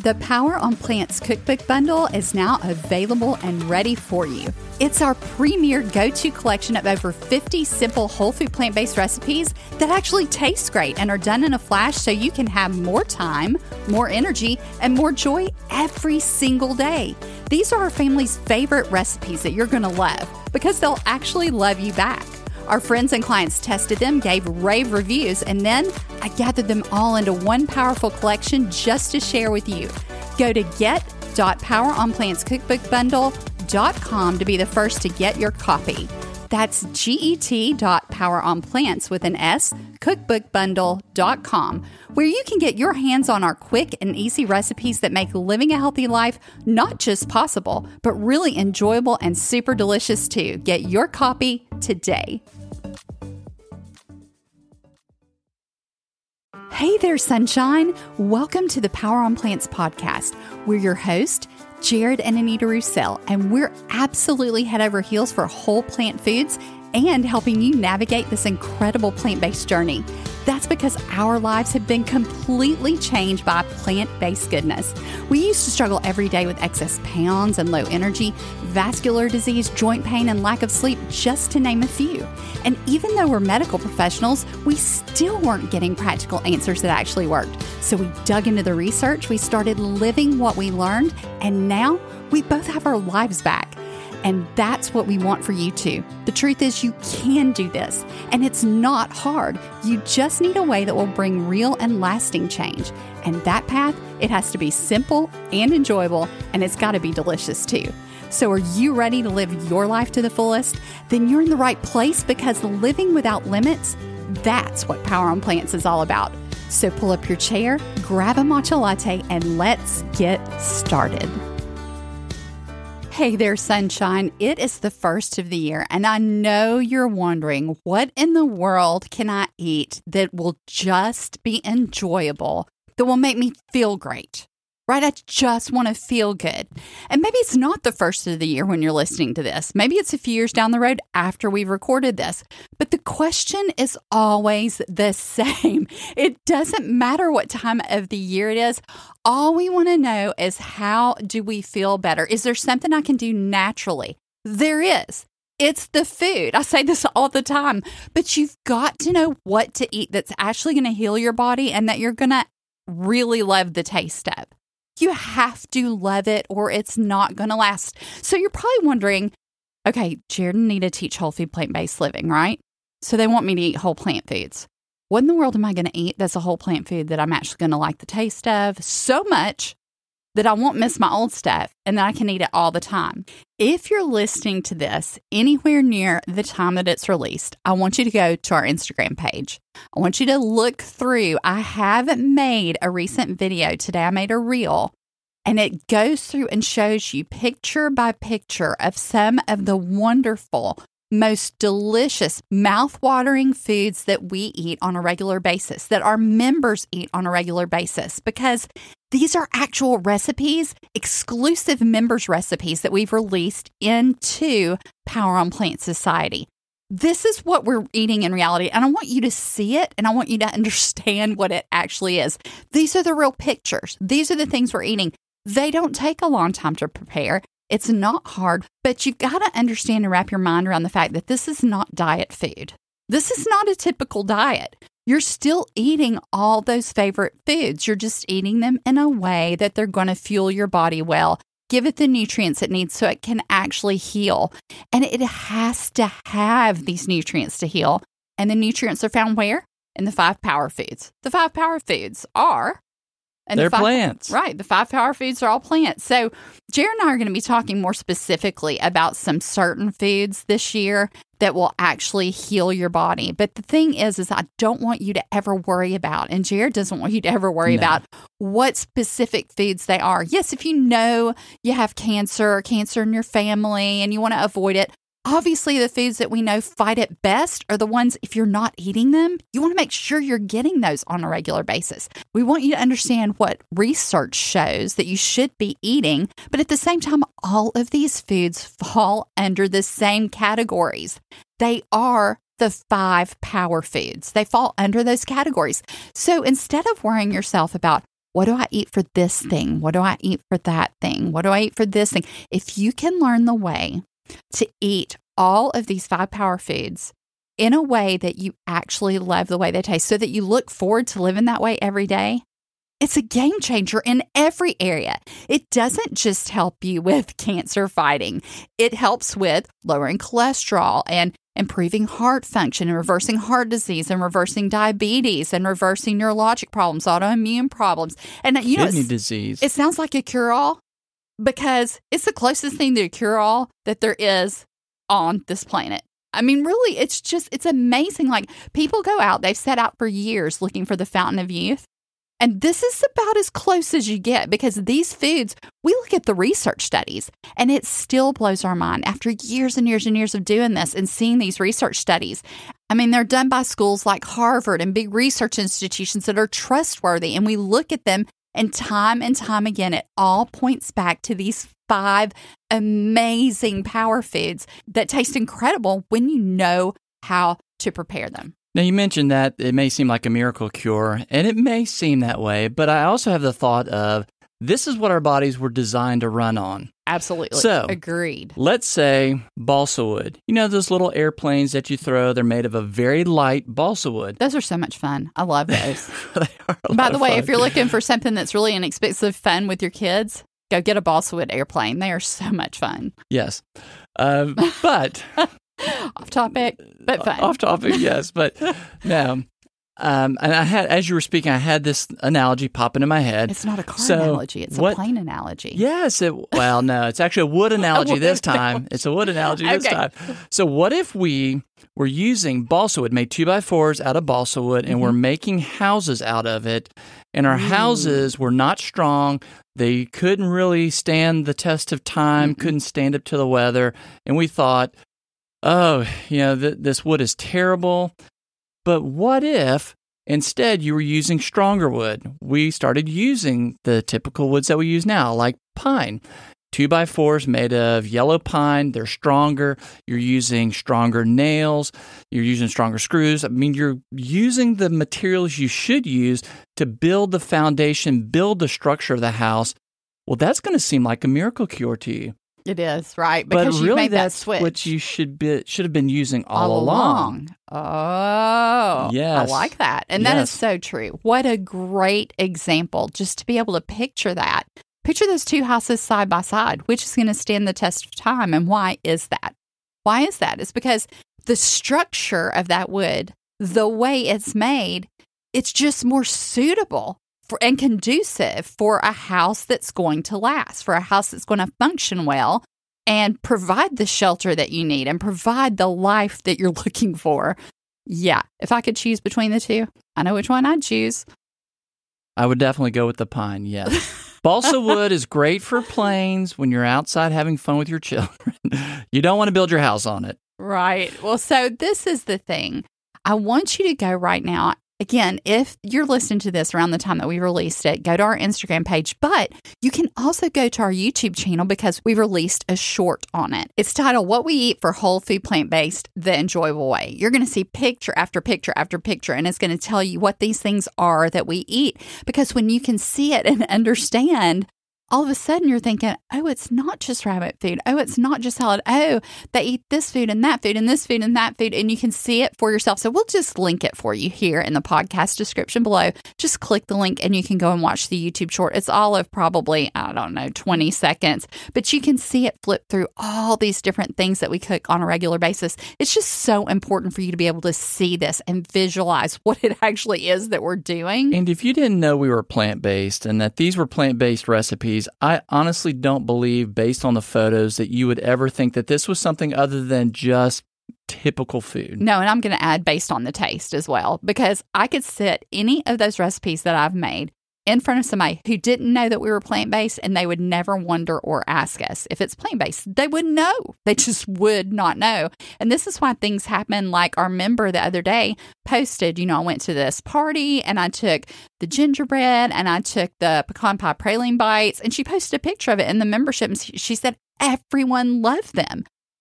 The Power on Plants Cookbook Bundle is now available and ready for you. It's our premier go-to collection of over 50 simple whole food plant-based recipes that actually taste great and are done in a flash so you can have more time, more energy, and more joy every single day. These are our family's favorite recipes that you're going to love because they'll actually love you back. Our friends and clients tested them, gave rave reviews, and then I gathered them all into one powerful collection just to share with you. Go to get.poweronplantscookbookbundle.com to be the first to get your copy. That's get.poweronplants with an S, cookbookbundle.com, where you can get your hands on our quick and easy recipes that make living a healthy life not just possible, but really enjoyable and super delicious too. Get your copy today. Hey there, sunshine. Welcome to the Power on Plants podcast. We're your host, Jared and Anita Roussel, and we're absolutely head over heels for whole plant foods and helping you navigate this incredible plant-based journey. That's because our lives have been completely changed by plant-based goodness. We used to struggle every day with excess pounds and low energy, vascular disease, joint pain, and lack of sleep, just to name a few. And even though we're medical professionals, we still weren't getting practical answers that actually worked. So we dug into the research, we started living what we learned, and now we both have our lives back. And that's what we want for you too. The truth is you can do this, and it's not hard. You just need a way that will bring real and lasting change. And that path, it has to be simple and enjoyable, and it's got to be delicious too. So are you ready to live your life to the fullest? Then you're in the right place, because living without limits, that's what Power on Plants is all about. So pull up your chair, grab a matcha latte, and let's get started. Hey there, sunshine. It is the first of the year, and I know you're wondering, what in the world can I eat that will just be enjoyable, that will make me feel great, right? I just want to feel good. And maybe it's not the first of the year when you're listening to this. Maybe it's a few years down the road after we've recorded this. But the question is always the same. It doesn't matter what time of the year it is. All we want to know is, how do we feel better? Is there something I can do naturally? There is. It's the food. I say this all the time, but you've got to know what to eat that's actually going to heal your body and that you're going to really love the taste of. You have to love it or it's not going to last. So you're probably wondering, okay, Jared and Anita teach whole food plant-based living, right? So they want me to eat whole plant foods. What in the world am I going to eat that's a whole plant food that I'm actually going to like the taste of so much that I won't miss my old stuff and that I can eat it all the time? If you're listening to this anywhere near the time that it's released, I want you to go to our Instagram page. I want you to look through. I have made a recent video today. I made a reel, and it goes through and shows you picture by picture of some of the wonderful, most delicious, mouth-watering foods that we eat on a regular basis, that our members eat on a regular basis, because these are actual recipes, exclusive members recipes that we've released into Power on Plant Society. This is what we're eating in reality, and I want you to see it, and I want you to understand what it actually is. These are the real pictures. These are the things we're eating. They don't take a long time to prepare. It's not hard, but you've got to understand and wrap your mind around the fact that this is not diet food. This is not a typical diet. You're still eating all those favorite foods. You're just eating them in a way that they're going to fuel your body well, give it the nutrients it needs so it can actually heal. And it has to have these nutrients to heal. And the nutrients are found where? In the 5 power foods. The 5 power foods are... They're plants. Right. The 5 power foods are all plants. So Jared and I are going to be talking more specifically about some certain foods this year that will actually heal your body. But the thing is I don't want you to ever worry about, and Jared doesn't want you to ever worry about what specific foods they are. Yes, if you know you have cancer or cancer in your family and you want to avoid it, obviously the foods that we know fight it best are the ones, if you're not eating them, you want to make sure you're getting those on a regular basis. We want you to understand what research shows that you should be eating, but at the same time, all of these foods fall under the same categories. They are the 5 power foods. They fall under those categories. So instead of worrying yourself about what do I eat for this thing? What do I eat for that thing? What do I eat for this thing? If you can learn the way to eat all of these 5 power foods in a way that you actually love the way they taste so that you look forward to living that way every day, it's a game changer in every area. It doesn't just help you with cancer fighting. It helps with lowering cholesterol and improving heart function and reversing heart disease and reversing diabetes and reversing neurologic problems, autoimmune problems. And kidney disease. It sounds like a cure-all because it's the closest thing to a cure-all that there is on this planet. I mean, really, it's amazing. Like, people go out, they've set out for years looking for the fountain of youth. And this is about as close as you get because these foods, we look at the research studies and it still blows our mind after years and years and years of doing this and seeing these research studies. I mean, they're done by schools like Harvard and big research institutions that are trustworthy. And we look at them and time again, it all points back to these 5 amazing power foods that taste incredible when you know how to prepare them. Now, you mentioned that it may seem like a miracle cure, and it may seem that way, but I also have the thought of this is what our bodies were designed to run on. Absolutely. So, agreed. Let's say balsa wood. You know those little airplanes that you throw? They're made of a very light balsa wood. Those are so much fun. I love those. They are a By lot the of way, fun. if you're looking for something that's really inexpensive fun with your kids, go get a balsa wood airplane. They are so much fun. Yes. But... Off topic, but fun. Off topic, yes. But now, and I had, as you were speaking, I had this analogy pop into my head. It's not a car analogy. It's a plane analogy. Yes. No, it's actually a wood analogy this time. It's a wood analogy this time. So what if we were using balsa wood, made 2x4s out of balsa wood, and we're making houses out of it, and our houses were not strong. They couldn't really stand the test of time, couldn't stand up to the weather, and we thought, oh, this wood is terrible. But what if instead you were using stronger wood? We started using the typical woods that we use now, like pine. 2x4s made of yellow pine. They're stronger. You're using stronger nails. You're using stronger screws. I mean, you're using the materials you should use to build the foundation, build the structure of the house. Well, that's going to seem like a miracle cure to you. It is, right? Because but you really, made that that's switch. what you should have been using all along. Oh, yes. I like that. And that is so true. What a great example, just to be able to picture that. Picture those 2 houses side by side. Which is going to stand the test of time, and why is that? Why is that? It's because the structure of that wood, the way it's made, it's just more suitable and conducive for a house that's going to last, for a house that's going to function well and provide the shelter that you need and provide the life that you're looking for. Yeah, if I could choose between the two, I know which one I'd choose. I would definitely go with the pine, yes. Balsa wood is great for planes when you're outside having fun with your children. You don't want to build your house on it. Right. Well, so this is the thing. I want you to go right now. Again, if you're listening to this around the time that we released it, go to our Instagram page, but you can also go to our YouTube channel because we released a short on it. It's titled, What We Eat for Whole Food Plant-Based, the Enjoyable Way. You're going to see picture after picture after picture, and it's going to tell you what these things are that we eat. Because when you can see it and understand, all of a sudden you're thinking, oh, it's not just rabbit food. Oh, it's not just salad. Oh, they eat this food and that food and this food and that food. And you can see it for yourself. So we'll just link it for you here in the podcast description below. Just click the link and you can go and watch the YouTube short. It's all of probably, 20 seconds. But you can see it flip through all these different things that we cook on a regular basis. It's just so important for you to be able to see this and visualize what it actually is that we're doing. And if you didn't know we were plant-based and that these were plant-based recipes, I honestly don't believe, based on the photos, that you would ever think that this was something other than just typical food. No, and I'm going to add based on the taste as well, because I could sit any of those recipes that I've made in front of somebody who didn't know that we were plant-based, and they would never wonder or ask us if it's plant-based. They wouldn't know. They just would not know. And this is why things happen. Like our member the other day posted, I went to this party and I took the gingerbread and I took the pecan pie praline bites, and she posted a picture of it in the membership, and she said everyone loved them.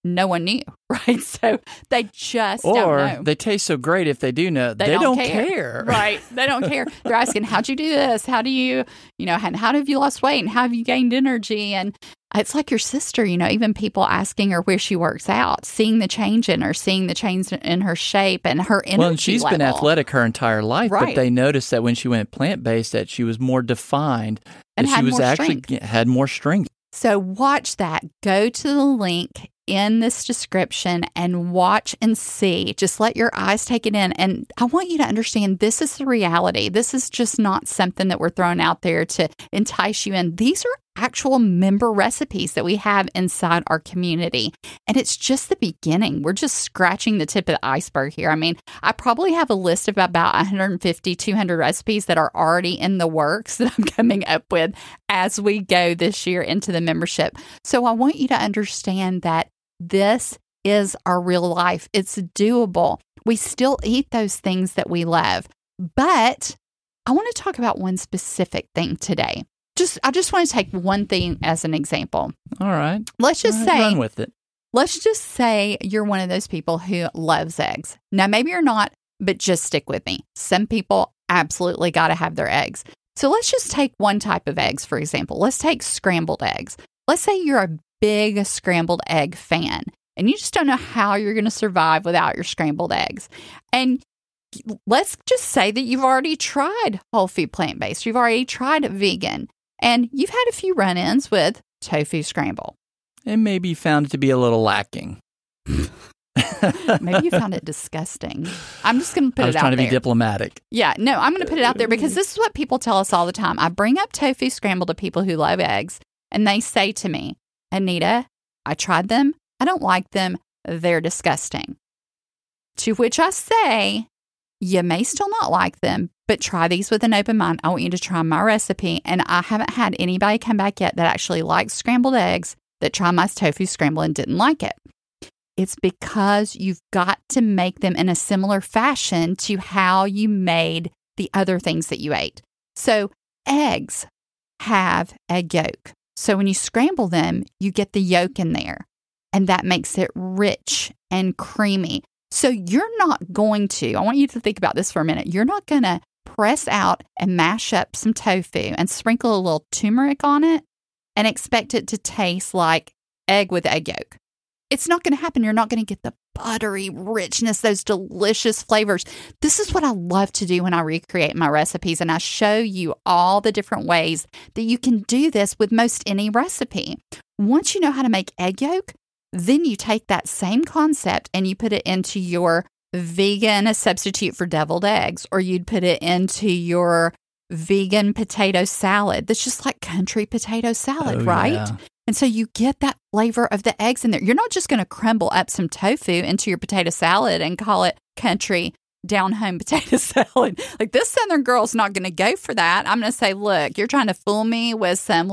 no one knew, right? So they just don't know. Or they taste so great if they do know. They don't care. Right. They don't care. They're asking, how'd you do this? How do you, how have you lost weight? And how have you gained energy? And it's like your sister, even people asking her where she works out, seeing the change in her, seeing the change in her shape and her energy Well, and she's level. been athletic her entire life, Right. but they noticed that when she went plant-based that she was more defined, And that she had was more actually strength. had more strength. So watch that. Go to the link in this description and watch and see. Just let your eyes take it in. And I want you to understand this is the reality. This is just not something that we're throwing out there to entice you in. These are actual member recipes that we have inside our community. And it's just the beginning. We're just scratching the tip of the iceberg here. I mean, I probably have a list of about 150, 200 recipes that are already in the works that I'm coming up with as we go this year into the membership. So I want you to understand that this is our real life. It's doable. We still eat those things that we love. But I want to talk about one specific thing today. I just want to take one thing as an example. All right. Let's just say, run with it. Let's just say you're one of those people who loves eggs. Now, maybe you're not, but just stick with me. Some people absolutely got to have their eggs. So let's just take one type of eggs, for example. Let's take scrambled eggs. Let's say you're a big scrambled egg fan, and you just don't know how you're going to survive without your scrambled eggs. And let's just say that you've already tried whole food plant-based. You've already tried vegan. And you've had a few run-ins with tofu scramble. And maybe you found it to be a little lacking. Maybe you found it disgusting. I'm just going to put it out there. I was trying to be diplomatic. Yeah, no, I'm going to put it out there because this is what people tell us all the time. I bring up tofu scramble to people who love eggs, and they say to me, Anita, I tried them. I don't like them. They're disgusting. To which I say, you may still not like them, but try these with an open mind. I want you to try my recipe. And I haven't had anybody come back yet that actually likes scrambled eggs that tried my tofu scramble and didn't like it. It's because you've got to make them in a similar fashion to how you made the other things that you ate. So eggs have egg yolk. So when you scramble them, you get the yolk in there, and that makes it rich and creamy. So you're not going to, I want you to think about this for a minute. You're not going to press out and mash up some tofu and sprinkle a little turmeric on it and expect it to taste like egg with egg yolk. It's not going to happen. You're not going to get the buttery richness, those delicious flavors. This is what I love to do when I recreate my recipes, and I show you all the different ways that you can do this with most any recipe. Once you know how to make egg yolk, then you take that same concept and you put it into your vegan substitute for deviled eggs, or you'd put it into your vegan potato salad. That's just like country potato salad, right? Yeah. And so you get that flavor of the eggs in there. You're not just going to crumble up some tofu into your potato salad and call it country down home potato salad. Like, this Southern girl's not going to go for that. I'm going to say, look, you're trying to fool me with some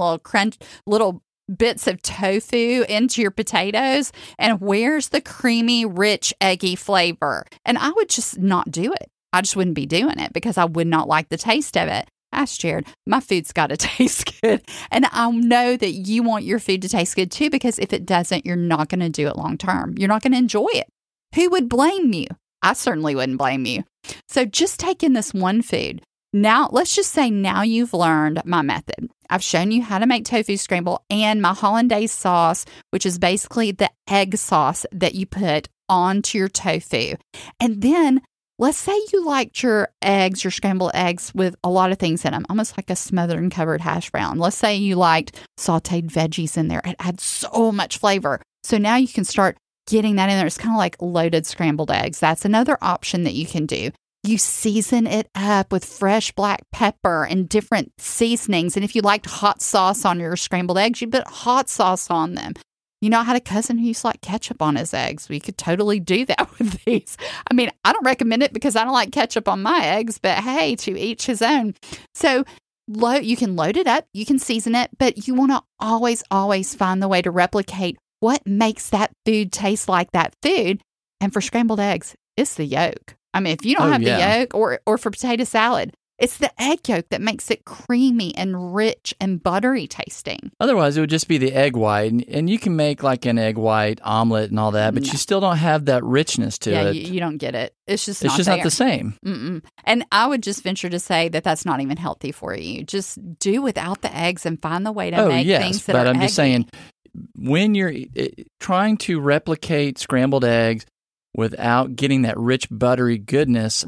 little bits of tofu into your potatoes, and where's the creamy, rich, eggy flavor? And I would just not do it. I just wouldn't be doing it because I would not like the taste of it. Ask Jared, my food's got to taste good. And I know that you want your food to taste good too, because if it doesn't, you're not going to do it long term. You're not going to enjoy it. Who would blame you? I certainly wouldn't blame you. So just take in this one food. Now, let's just say now you've learned my method. I've shown you how to make tofu scramble and my hollandaise sauce, which is basically the egg sauce that you put onto your tofu. And then let's say you liked your eggs, your scrambled eggs with a lot of things in them, almost like a smothered and covered hash brown. Let's say you liked sauteed veggies in there. It adds so much flavor. So now you can start getting that in there. It's kind of like loaded scrambled eggs. That's another option that you can do. You season it up with fresh black pepper and different seasonings. And if you liked hot sauce on your scrambled eggs, you put hot sauce on them. You know, I had a cousin who used to like ketchup on his eggs. We could totally do that with these. I mean, I don't recommend it because I don't like ketchup on my eggs, but hey, to each his own. So you can load it up, you can season it, but you want to always find the way to replicate what makes that food taste like that food. And for scrambled eggs, it's the yolk. I mean, if you don't have the yolk, or for potato salad, It's the egg yolk that makes it creamy and rich and buttery tasting. Otherwise, it would just be the egg white. And you can make like an egg white omelet and all that, but you still don't have that richness to it. Yeah, you don't get it. It's just not the same. Mm-mm. And I would just venture to say that that's not even healthy for you. Just do without the eggs and find the way to make things that are eggy. But I'm just saying, when you're trying to replicate scrambled eggs without getting that rich buttery goodness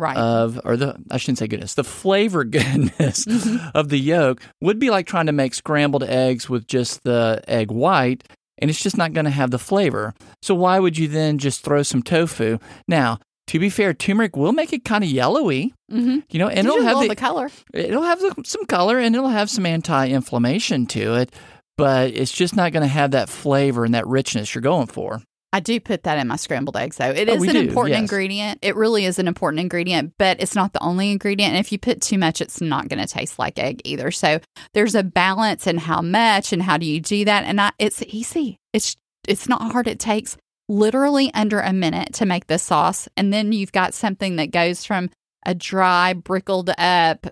the flavor goodness of the yolk would be like trying to make scrambled eggs with just the egg white, and it's just not going to have the flavor. So why would you then just throw some tofu? Now, to be fair, turmeric will make it kind of yellowy, and it'll have the color. It'll have some color, and it'll have some anti-inflammation to it, but it's just not going to have that flavor and that richness you're going for. I do put that in my scrambled eggs, though. It is an important ingredient. It really is an important ingredient, but it's not the only ingredient. And if you put too much, it's not going to taste like egg either. So there's a balance in how much and how do you do that. And it's easy. It's not hard. It takes literally under a minute to make this sauce. And then you've got something that goes from a dry, brickled up,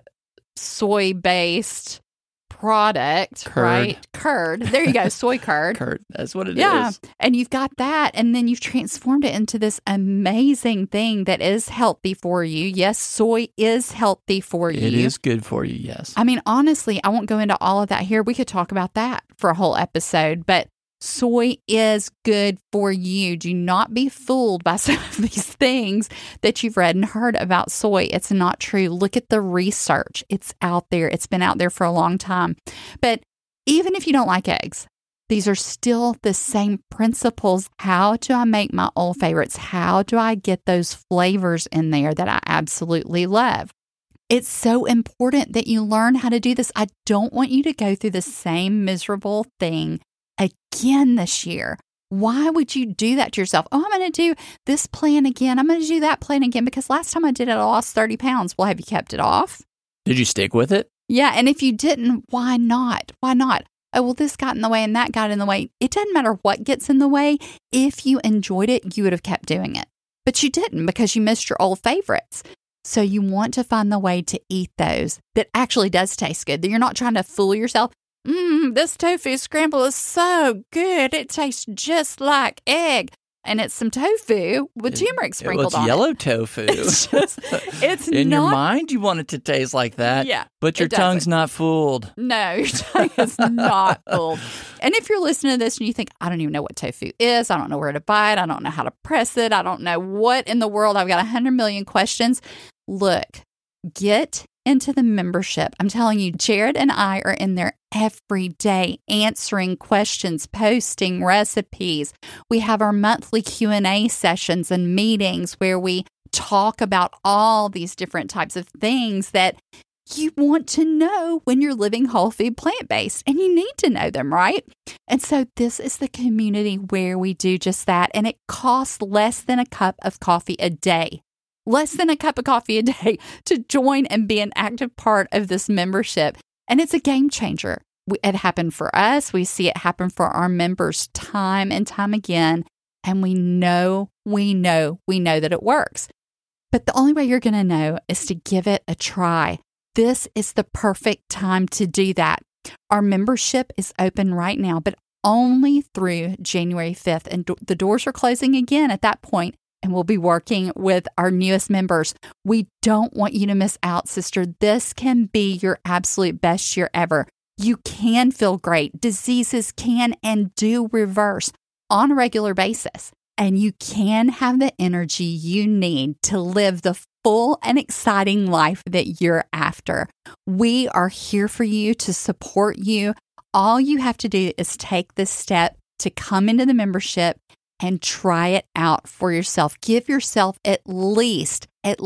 soy-based product, right? Curd. There you go, soy curd. Curd. That's what it is. Yeah. And you've got that, and then you've transformed it into this amazing thing that is healthy for you. Yes, soy is healthy for you. It is good for you, yes. I mean, honestly, I won't go into all of that here. We could talk about that for a whole episode, but soy is good for you. Do not be fooled by some of these things that you've read and heard about soy. It's not true. Look at the research. It's out there. It's been out there for a long time. But even if you don't like eggs, these are still the same principles. How do I make my old favorites? How do I get those flavors in there that I absolutely love? It's so important that you learn how to do this. I don't want you to go through the same miserable thing again this year. Why would you do that to yourself? Oh, I'm going to do this plan again. I'm going to do that plan again because last time I did it, I lost 30 pounds. Well, have you kept it off? Did you stick with it? Yeah. And if you didn't, why not? Why not? Oh, well, this got in the way and that got in the way. It doesn't matter what gets in the way. If you enjoyed it, you would have kept doing it. But you didn't because you missed your old favorites. So you want to find the way to eat those that actually does taste good. That you're not trying to fool yourself. This tofu scramble is so good. It tastes just like egg. And it's some tofu with turmeric sprinkled on it. It's yellow tofu. It's in your mind, you want it to taste like that. Yeah. But your tongue's not fooled. No, your tongue is not fooled. And if you're listening to this and you think, I don't even know what tofu is, I don't know where to buy it, I don't know how to press it, I don't know what in the world, I've got 100 million questions. Look, get into the membership. I'm telling you, Jared and I are in there every day answering questions, posting recipes. We have our monthly Q&A sessions and meetings where we talk about all these different types of things that you want to know when you're living whole food plant-based, and you need to know them, right? And so this is the community where we do just that, and it costs less than a cup of coffee a day. Less than a cup of coffee a day to join and be an active part of this membership. And it's a game changer. It happened for us. We see it happen for our members time and time again. And we know that it works. But the only way you're going to know is to give it a try. This is the perfect time to do that. Our membership is open right now, but only through January 5th. And the doors are closing again at that point. And we'll be working with our newest members. We don't want you to miss out, sister. This can be your absolute best year ever. You can feel great. Diseases can and do reverse on a regular basis. And you can have the energy you need to live the full and exciting life that you're after. We are here for you to support you. All you have to do is take this step to come into the membership and try it out for yourself. Give yourself at least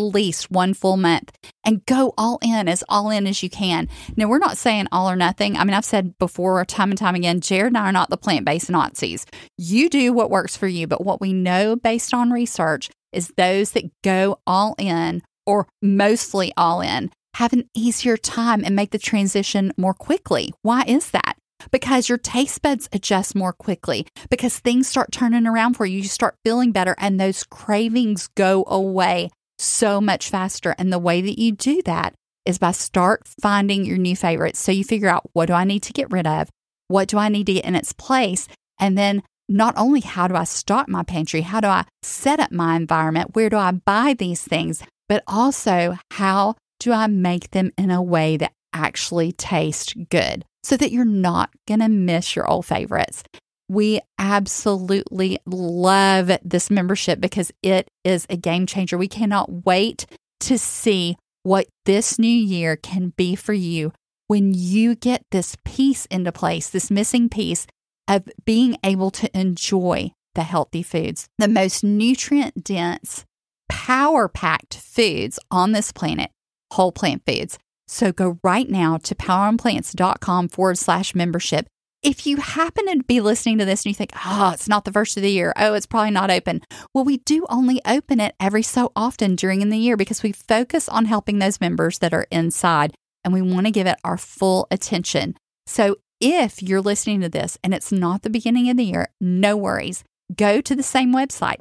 1 full month and go all in as you can. Now, we're not saying all or nothing. I mean, I've said before time and time again, Jared and I are not the plant-based Nazis. You do what works for you. But what we know based on research is those that go all in or mostly all in have an easier time and make the transition more quickly. Why is that? Because your taste buds adjust more quickly, because things start turning around for you. You start feeling better, and those cravings go away so much faster. And the way that you do that is by start finding your new favorites. So you figure out, what do I need to get rid of? What do I need to get in its place? And then not only how do I stock my pantry, how do I set up my environment? Where do I buy these things? But also, how do I make them in a way that actually tastes good so that you're not going to miss your old favorites? We absolutely love this membership because it is a game changer. We cannot wait to see what this new year can be for you when you get this piece into place, this missing piece of being able to enjoy the healthy foods, the most nutrient-dense, power-packed foods on this planet, whole plant foods. So go right now to poweronplants.com/membership. If you happen to be listening to this and you think, it's not the first of the year, it's probably not open. Well, we do only open it every so often during the year because we focus on helping those members that are inside and we want to give it our full attention. So if you're listening to this and it's not the beginning of the year, no worries. Go to the same website,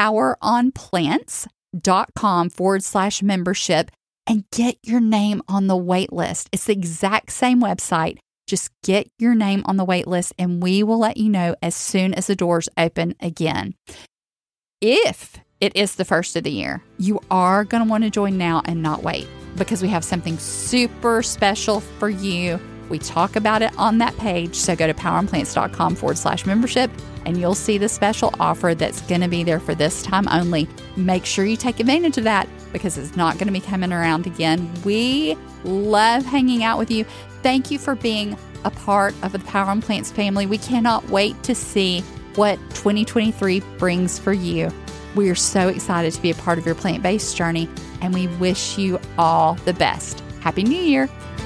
poweronplants.com/membership, and get your name on the wait list. It's the exact same website. Just get your name on the wait list and we will let you know as soon as the doors open again. If it is the first of the year, you are going to want to join now and not wait because we have something super special for you. We talk about it on that page. So go to poweronplants.com/membership and you'll see the special offer that's going to be there for this time only. Make sure you take advantage of that because it's not going to be coming around again. We love hanging out with you. Thank you for being a part of the Power on Plants family. We cannot wait to see what 2023 brings for you. We are so excited to be a part of your plant-based journey, and we wish you all the best. Happy New Year.